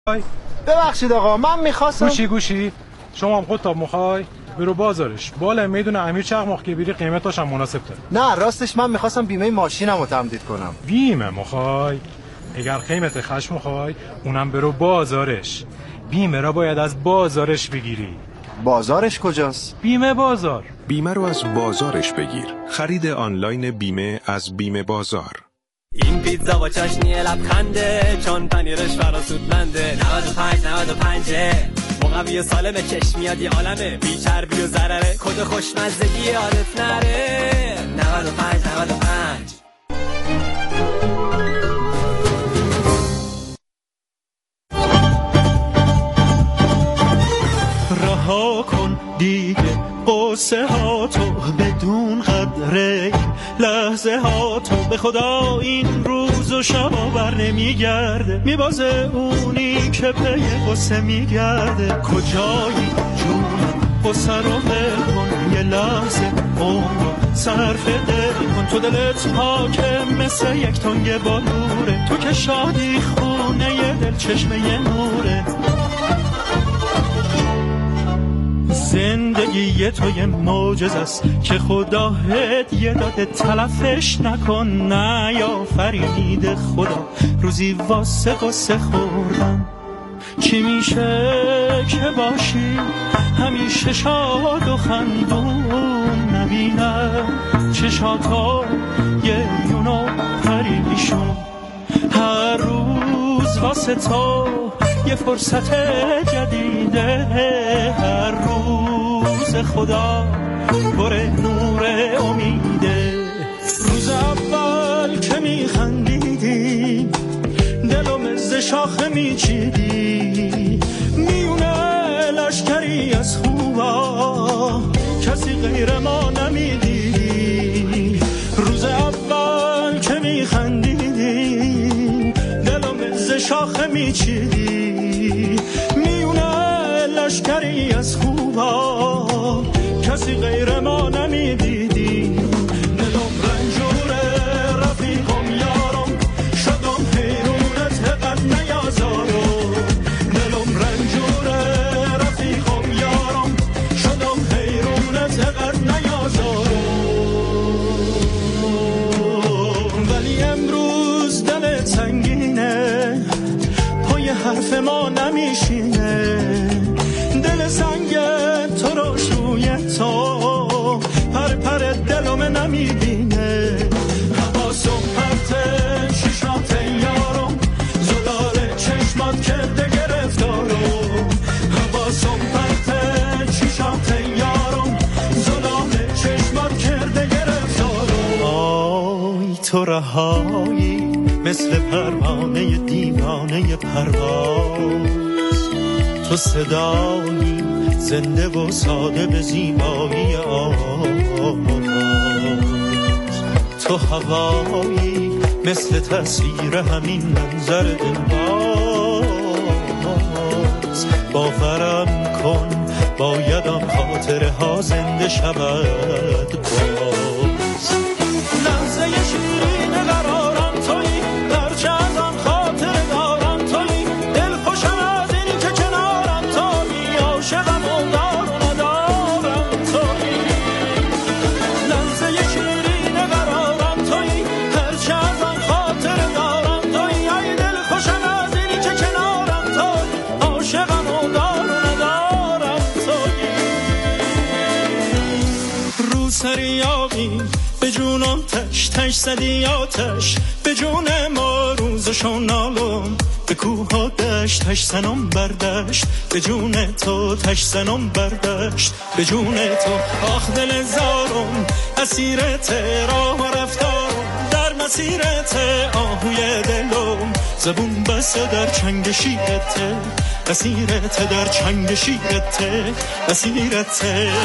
ببخشید آقا، من میخواستم گوشی شما هم خودت میخوای برو بازارش بالا میدونه امیر چقماق که بیری قیمتاش هم مناسب تره. نه راستش من میخواستم بیمه ماشینم رو تمدید کنم. بیمه میخوای؟ اگر قیمت خشم میخوای اونم برو بازارش. بیمه را باید از بازارش بگیری. بازارش کجاست؟ بیمه بازار. بیمه رو از بازارش بگیر. خرید آنلاین بیمه از بیمه بازار. این پیتزا با چاشنی لبخنده، چون پنیرش فراسودمنده. 95 مقوی سالم، چشم میاد یه عالمه، بی چربی و ضرره، کد خوشمزگی یادت نره. 95 رها کن دیگه قصه ها تو، بدون قدره لحظه ها تو. به خدا این روز و شبا بر نمیگرده، میبازه اونی که پی قصه میگرده. کجایی جونم قصه رو ول کن، یه لحظه عمر صرف دل کن. تو دلت پاکه مثل یک تنگ بالوره، تو که شادی خونه یه دل چشمه نوره. زندگی تو یه معجزه است که خدا هدیه داده، تلفش نکن. نه یا فرید خدا روزی واسه قصه خوردن. چی میشه که باشی همیشه شاد و خندون، نبینم چشاتا یه یونو پریشون. هر روز واسه تو یه فرصت جدیده، هر روز خدا پر نور امیده. روز اول که میخندیدی دلم ز شاخه میچیدی، میونه لشکری از خوبا کسی غیر ما نمیدیدی. روز اول که میخندیدی دلم ز شاخه میچیدی، میونه لشکری از خوبا کسی غیر ما نمیدیدی. دلم رنجوره رفیقم یارم، شدم حیرونت قد نیازارم. دلم رنجوره رفیقم یارم، شدم حیرونت قد نیازارم. ولی امروز دل سنگینه، پای حرف ما نمیشینه. دل سنگ تو رو روی تو پر پر دلم نمیبینه. حواسم پرته شیشات یارم، زلال چشمات کرده گرفتارم. حواسم پرته شیشات یارم، زلال چشمات کرده گرفتارم. آی تو رهایی مثل پروانه دیوانه پرواز، تو صدایی زنده و ساده به زیبایی آواز. تو هوایی مثل تصویر همین منظر دلباز. باورم کن بایدم خاطره ها زنده شود باز. لحظه شیرین قرارم تویی، درچه از آن خاطر دارم تویی. دل خوشم از این که کنارم تویی، عاشقم و دار و ندارم تویی. لحظه شیرین قرارم تویی، درچه از آن خاطر دارم تویی. ای دل خوشم از این که کنارم تویی، عاشقم و دار و ندارم تویی. رو سریابی به جونم تش تش زدی آتش، به جون ما روزشو نالم. به کوه ها دشت تش زنم بردشت، به جون تو تش زنم بردشت. به جون تو آخ دل زارم، اسیرت راه و رفتارم. در مسیرت آهوی دلم، زبون بسته در چنگ شیرت. اسیرت در چنگ شیرت، اسیرت.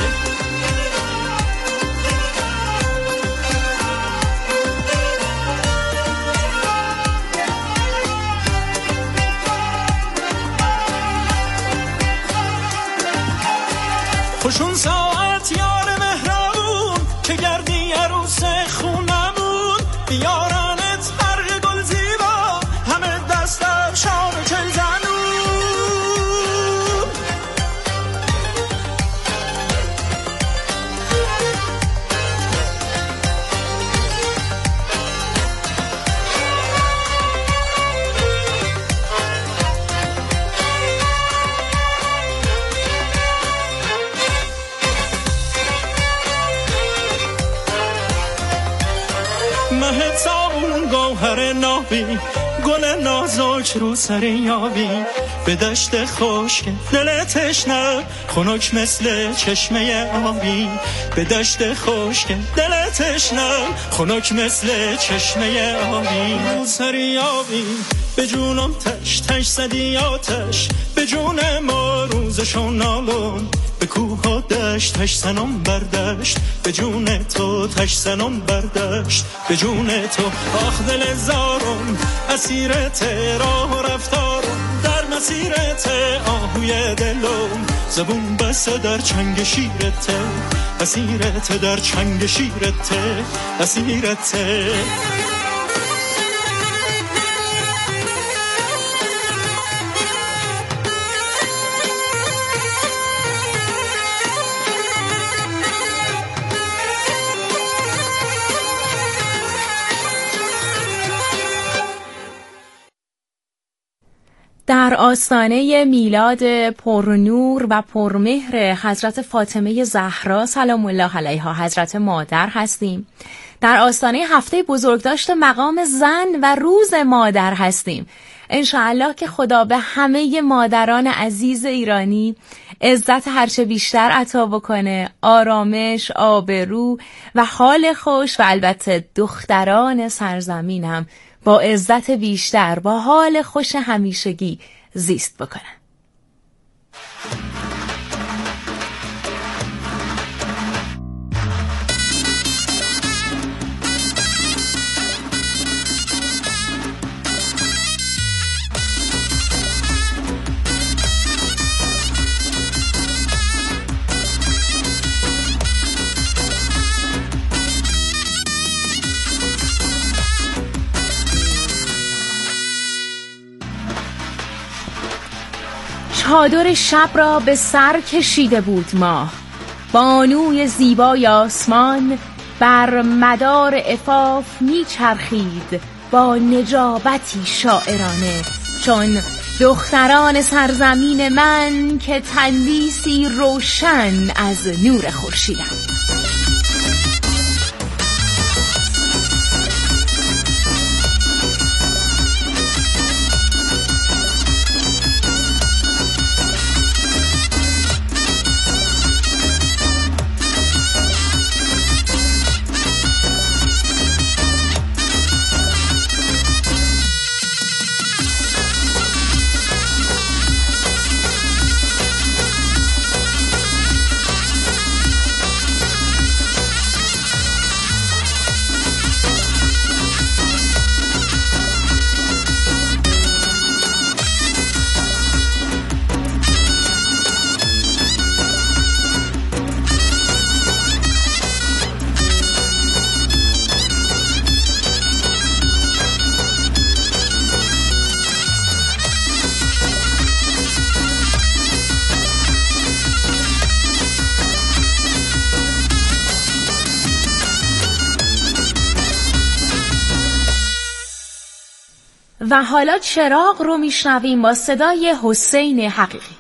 خوشون ساعت یار مهربون که گردی عروس خونمون. بیارنت برق گل زیبا همه دست در شام چل زنون. آبی، گل نازک رو سر یابی، به دشت خشک دل تشنه خنک مثل چشمه آبی، به دشت خشک دل تشنه خنک مثل چشمه آبی، رو سر یابی به جونم تش تش زدی آتش، به جون ما روزشون نالم، به کوه و دشت تش زنم بردشت، به جون تو تش زنم بردشت، به جون تو آخ دل زارم اسیرت راه و رفتارم، در مسیرت آهوی دلم، زبون بسته در چنگ شیرت، اسیرت در چنگ شیرت، اسیرت. در آستانه میلاد پرنور و پرمهر حضرت فاطمه زهرا سلام الله علیها حضرت مادر هستیم. در آستانه هفته بزرگداشت مقام زن و روز مادر هستیم. انشاءالله که خدا به همه مادران عزیز ایرانی عزت هرچه بیشتر عطا بکنه، آرامش، آبرو و حال خوش، و البته دختران سرزمینم با عزت بیشتر، با حال خوش همیشگی زیست بکنن. چادر شب را به سر کشیده بود ماه، بانوی زیبای آسمان بر مدار عفاف میچرخید با نجابتی شاعرانه، چون دختران سرزمین من که تندیسی روشن از نور خورشیدند. و حالا چراغ رو میشنویم با صدای حسین حقیقی.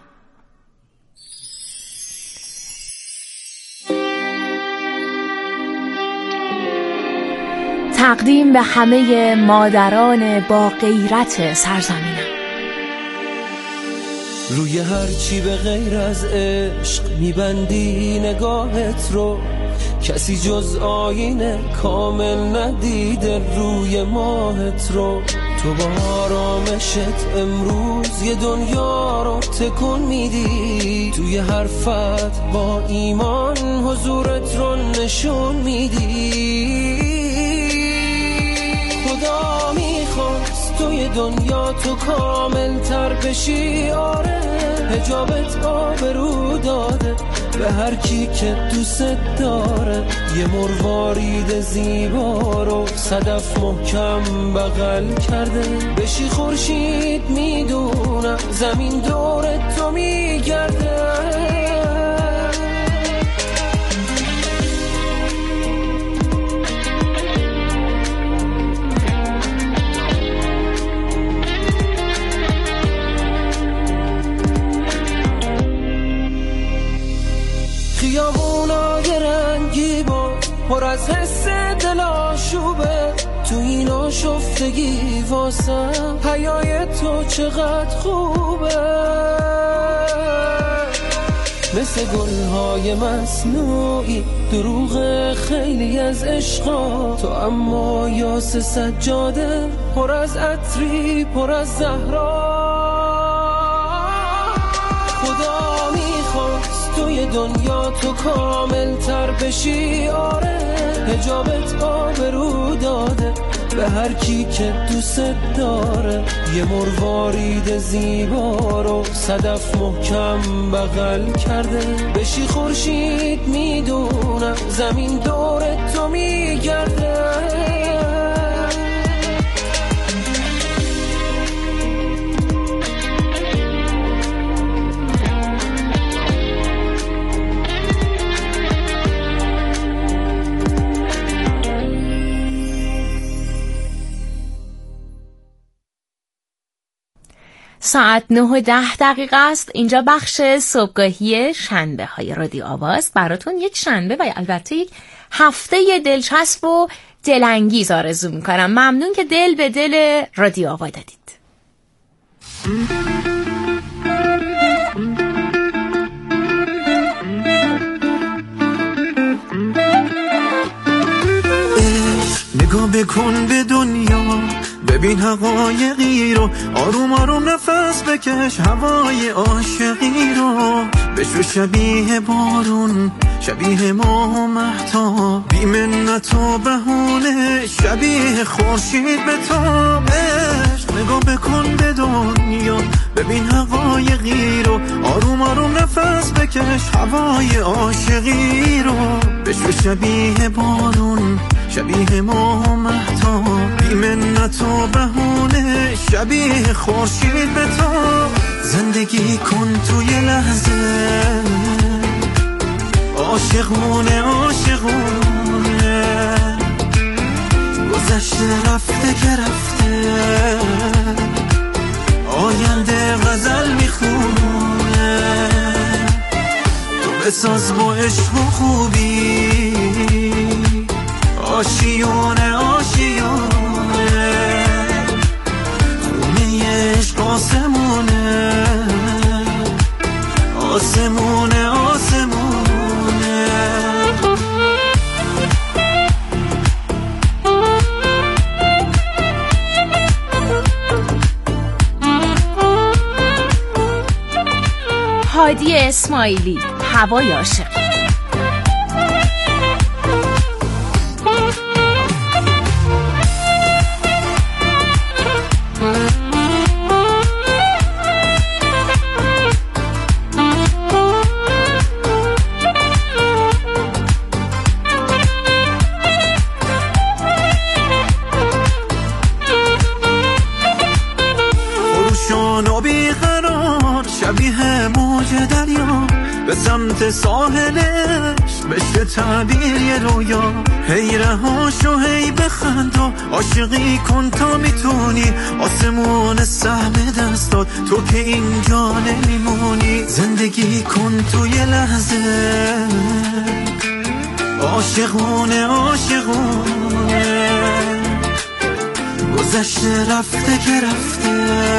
تقدیم به همه مادران با غیرت سرزمینم. روی هرچی به غیر از عشق میبندی نگاهت رو، کسی جز آینه کامل ندیده روی ماهت رو. تو با آرامشت امروز یه دنیا رو تکون میدی، توی حرفت با ایمان حضورت رو نشون میدی. خدا میخواست توی دنیا تو کامل تر بشی، آره حجابت آبرو داده به هر کی که دوست داره. یه مروارید زیبا رو صدف محکم بغل کرده، بشی خورشید میدونم زمین دور تو میگرده. خیابونای رنگی با پر از حس دل آشوبه، تو تو این آشفتگی واسم حیای تو چقدر خوبه، مثل گلهای مصنوعی دروغ خیلی از عشقا تو، اما یاس سجاده پر از عطری پر از زهرا. خدا میخواست توی دنیا تو کامل تر بشی، آره حجابت آبرو داده به هر کی که دوست داره، یه مروارید زیبا رو صدف محکم بغل کرده، بشی خورشید میدونم زمین دور تو میگرده. ساعت 9:10 است. اینجا بخش صبحگاهی شنبه های رادیو آواز. براتون یک شنبه و البته یک هفته دلچسب و دلانگیز آرزو میکنم. ممنون که دل به دل رادیو آواز دادید. نگاه بکن به دنیا، ببین حقایقی رو، آروم آروم نفس بکش هوای عاشقی رو، بشو شبیه بارون، شبیه ماه و مهتاب، بی منت و بهونه، شبیه خورشید به تابش. نگاه بکن به دنیا، ببین حقایقی رو، آروم آروم نفس بکش هوای عاشقی رو، بشو شبیه بارون، شبیه ماه و مهتاب، بی منت و بهونه، شبیه خورشید به تاب. زندگی کن توی لحظه، عاشقونه عاشقونه، گذشته رفته که رفته، آینده غزل میخونه، تو بساز با عشق و خوبی، آشیونه آشیونه، خونه عشق آسمونه، آسمونه آسمونه. هادی اسماعیلی، هوای عاشق. سمت ساحلش بشه تعبیر یه رویا، هی رهاش و هی بخند و عاشقی کن تا میتونی، آسمون سهم دستات تو که اینجا نمیمونی. زندگی کن توی لحظه، عاشقونه عاشقونه، گذشته رفته که رفته،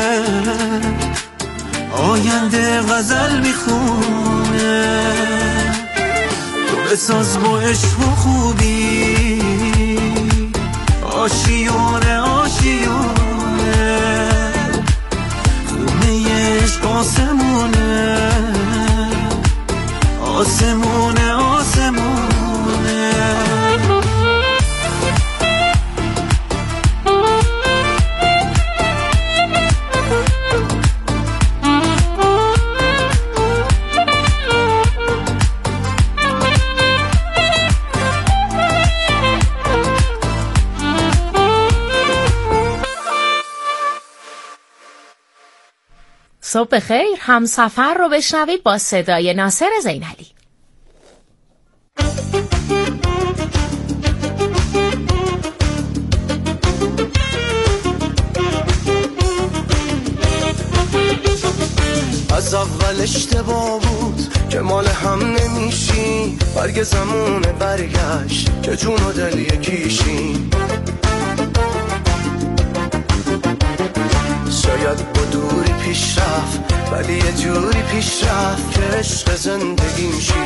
آینده غزل میخونه، تو بساز با عشق و خوبی، آشیونه آشیونه، خونه عشق آسمونه، آسمونه آسمونه. صبح خیر، همسفر رو بشنوید با صدای ناصر زینعلی. از اول اشتباه بود که مال هم نمیشی، برگ زمونه برگشت که جون و دل یکیشی. شاید با دوری پیش رفت ولی یه جوری پیش رفت که عشق زندگیم شی.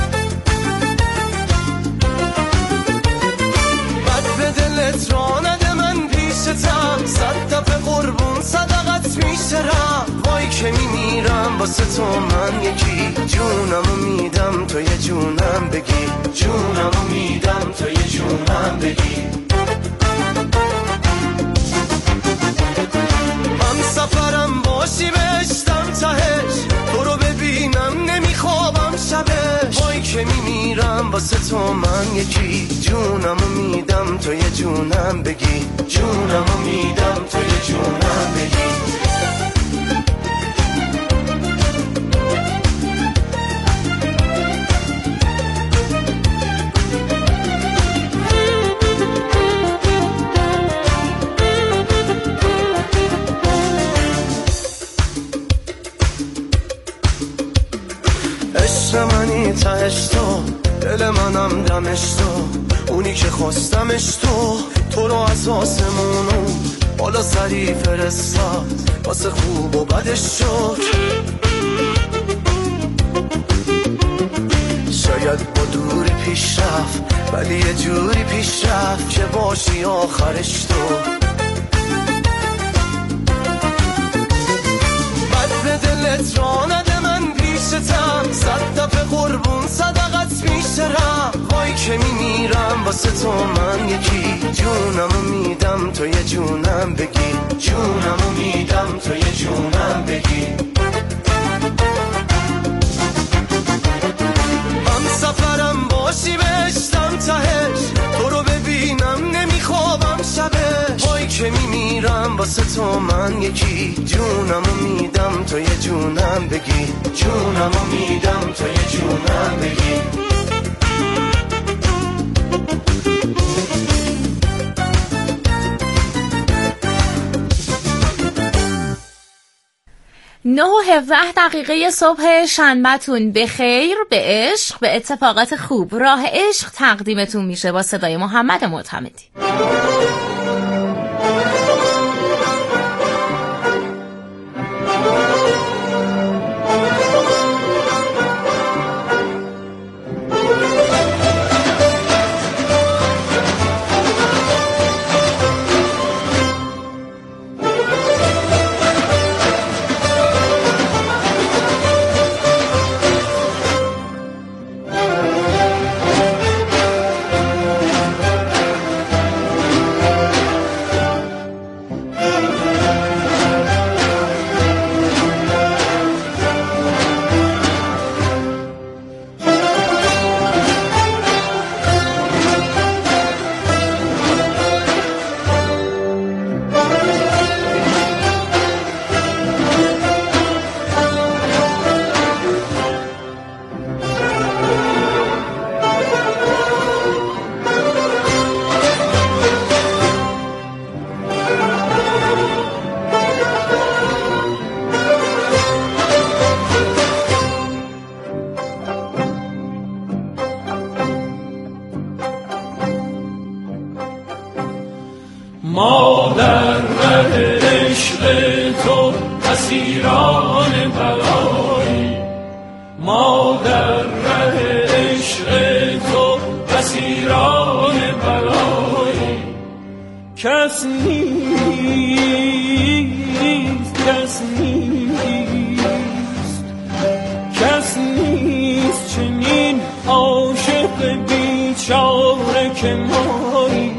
بد به دلت را نده من پیشتم، 100 دفعه قربون صدقت میشرم. وای که میمیرم واسه تو من یکی، جونمو میدم تو یه جونم بگی، جونمو میدم تو یه جونم بگی. من سفرم باشی بهشتم تهش، تو رو ببینم نمیخوابم شبش. وای که میمیرم واسه تو من یکی، جونمو میدم تو یه جونم بگی، جونمو میدم تو یه جونم بگی. منی تهش تو، دل منم دمش تو، اونی که خواستمش تو رو از آسمونو بالا سری فرستاد، واسه خوب و بدش شد. شاید با دوری پیش رفت ولی یه جوری پیش رفت که باشی آخرش تو. بد به دلت را نده من پیشتم، 100 دفعه قربون صدقت میشرم. وای که میمیرم واسه تو من یکی، جونمو میدم تو یه جونم بگی، جونمو میدم تو یه جونم بگی. من سفرم باشی بهشتم تهش، تو رو ببینم نمیخوابم شبش. وای که میمیرم واسه تو من یکی، جونمو میدم تو یه جونم بگی، جونمو میدم تو یه جونم بگی. 9:17 صبح شنبه‌تون به خیر، به عشق، به اتفاقات خوب. راه عشق تقدیمتون میشه با صدای محمد معتمدی. ما در ره عشق تو اسیران بلایی، ما در ره عشق تو اسیران بلایی. کس نیست، کس نیست، کس نیست چنین عاشق بیچاره که مایی.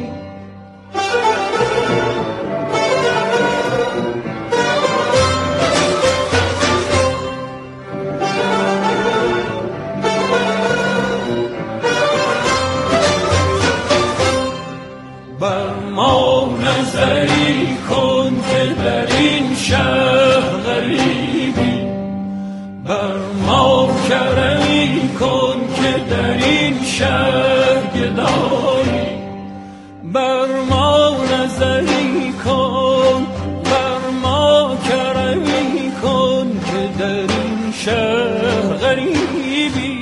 بر ما نظری کن که در این شهر غریبی، بر ما کرمی کن که در این شهر گدایی. بر ما نظری کن، بر ما کرمی کن که در این شهر غریبی.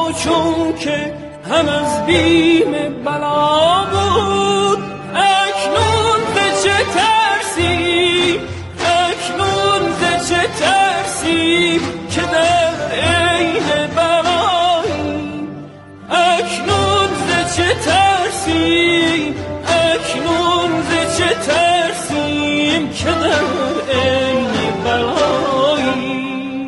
چون که هم از بیم بلا بود، اکنون ز چه ترسیم، اکنون ز چه ترسیم که در عین بلاییم، اکنون ز چه ترسیم، اکنون ز چه ترسیم که در عین بلاییم.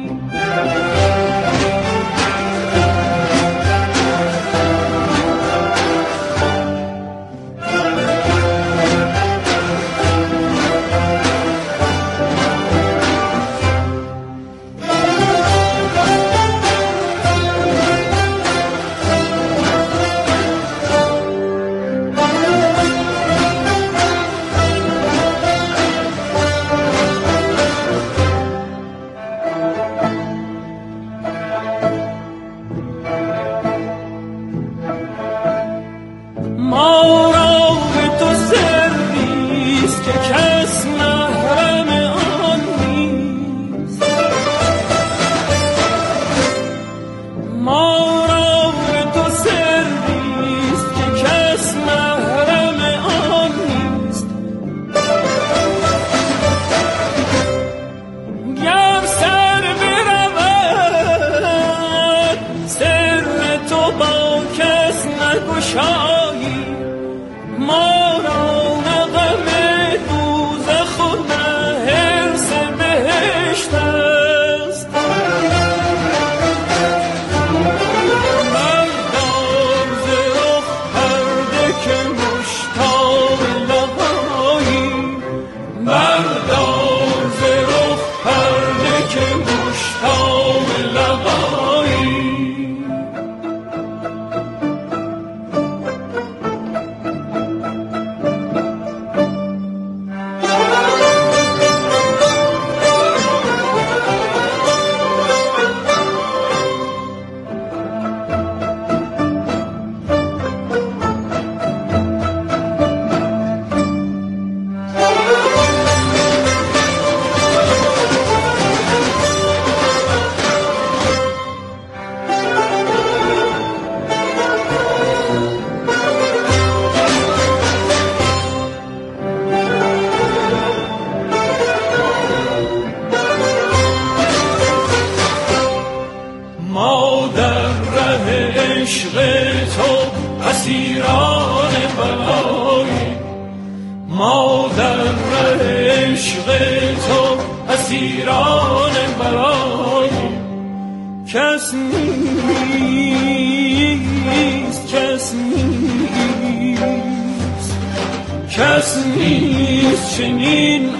کس نیست چنین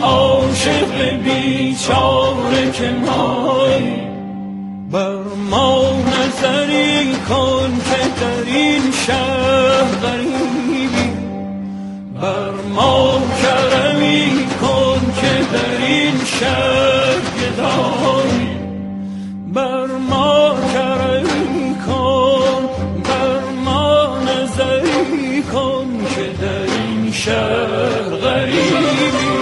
عاشق بیچاره که مایی. بر ما نظری کن که در این شهر غریبی، بر ما کرمی کن که در این شهر گدایی، بر ما کرمی کن، بر ما نظری کن که در این شهر غریبی.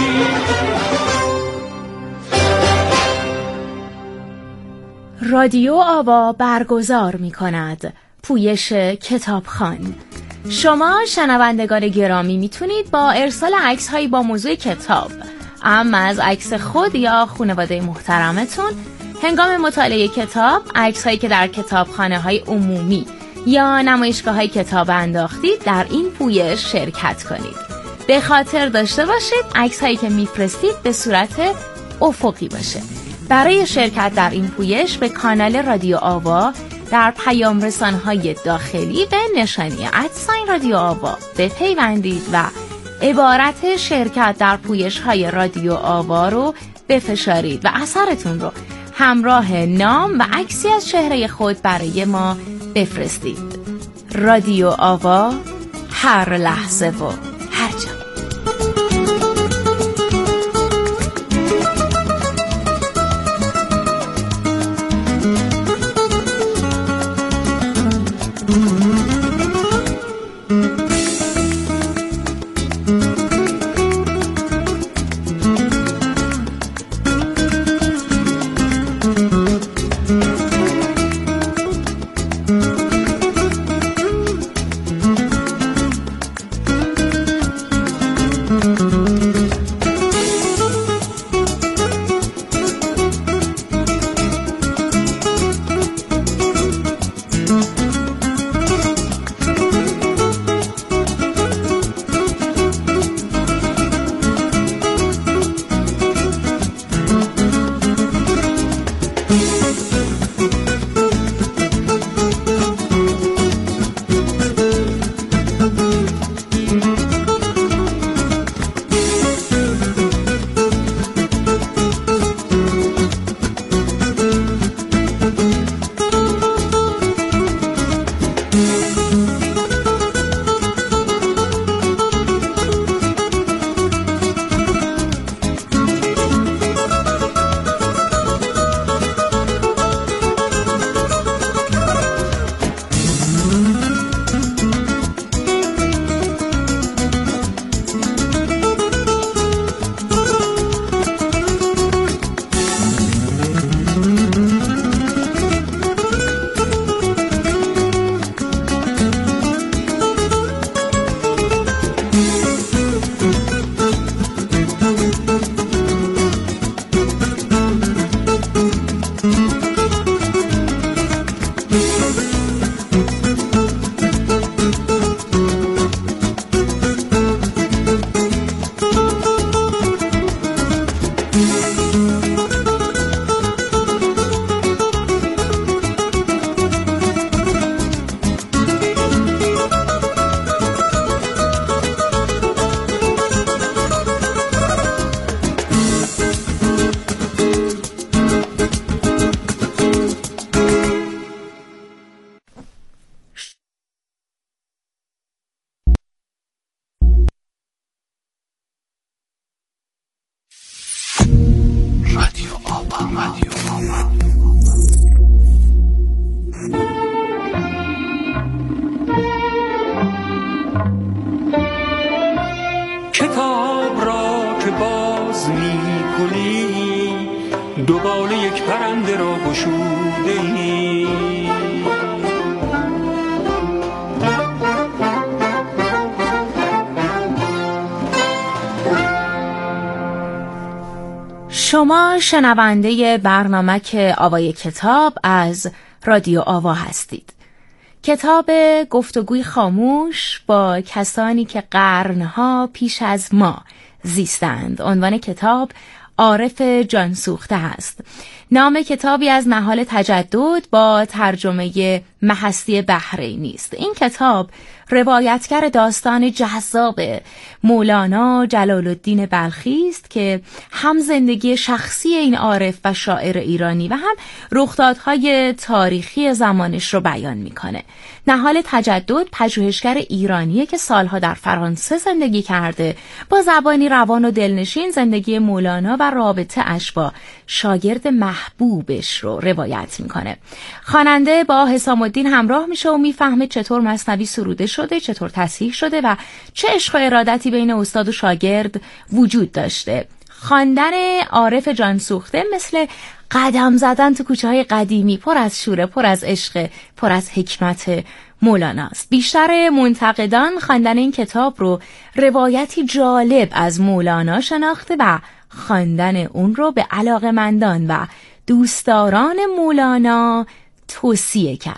رادیو آوا برگزار می کند پویش کتابخوان. شما شنوندگان گرامی میتونید با ارسال عکس هایی با موضوع کتاب، اما از عکس خود یا خانواده محترمتون هنگام مطالعه کتاب، عکس هایی که در کتابخانه های عمومی یا نمایشگاه های کتاب انداختید، در این پویش شرکت کنید. به خاطر داشته باشید عکس هایی که میفرستید به صورت افقی باشه. برای شرکت در این پویش به کانال رادیو آوا در پیام رسانه‌های داخلی به نشانی @رادیو آوا بپیوندید و عبارت شرکت در پویش‌های رادیو آوا رو بفشارید و اثرتون رو همراه نام و عکسی از چهره خود برای ما بفرستید. رادیو آوا، هر لحظه و هر جا. گشوده‌ای. شما شنونده برنامه که آوای کتاب از رادیو آوا هستید. کتاب گفتگوی خاموش با کسانی که قرنها پیش از ما زیستند. عنوان کتاب عارف جانسوخته است. نام کتابی از نهال تجدد با ترجمه مهستی بحرینی است. این کتاب روایتگر داستان جذاب مولانا جلال الدین بلخی است که هم زندگی شخصی این عارف و شاعر ایرانی و هم رخدادهای تاریخی زمانش رو بیان میکنه. نهال تجدد پژوهشگر ایرانیه که سالها در فرانسه زندگی کرده، با زبانی روان و دلنشین زندگی مولانا و رابطه اش با شاگرد محبوبش رو روایت میکنه. خواننده با حسام الدین همراه میشه و میفهمه چطور مثنوی سروده شده، چطور تصحیح شده و چه عشق و ارادتی بین استاد و شاگرد وجود داشته. خواندن عارف جانسوخته مثل قدم زدن تو کوچه‌های قدیمی، پر از شوره، پر از عشق، پر از حکمت مولانا است. بیشتر منتقدان خواندن این کتاب رو روایتی جالب از مولانا شناخته و خواندن اون رو به علاقه‌مندان و دوستداران مولانا توصیه کرده.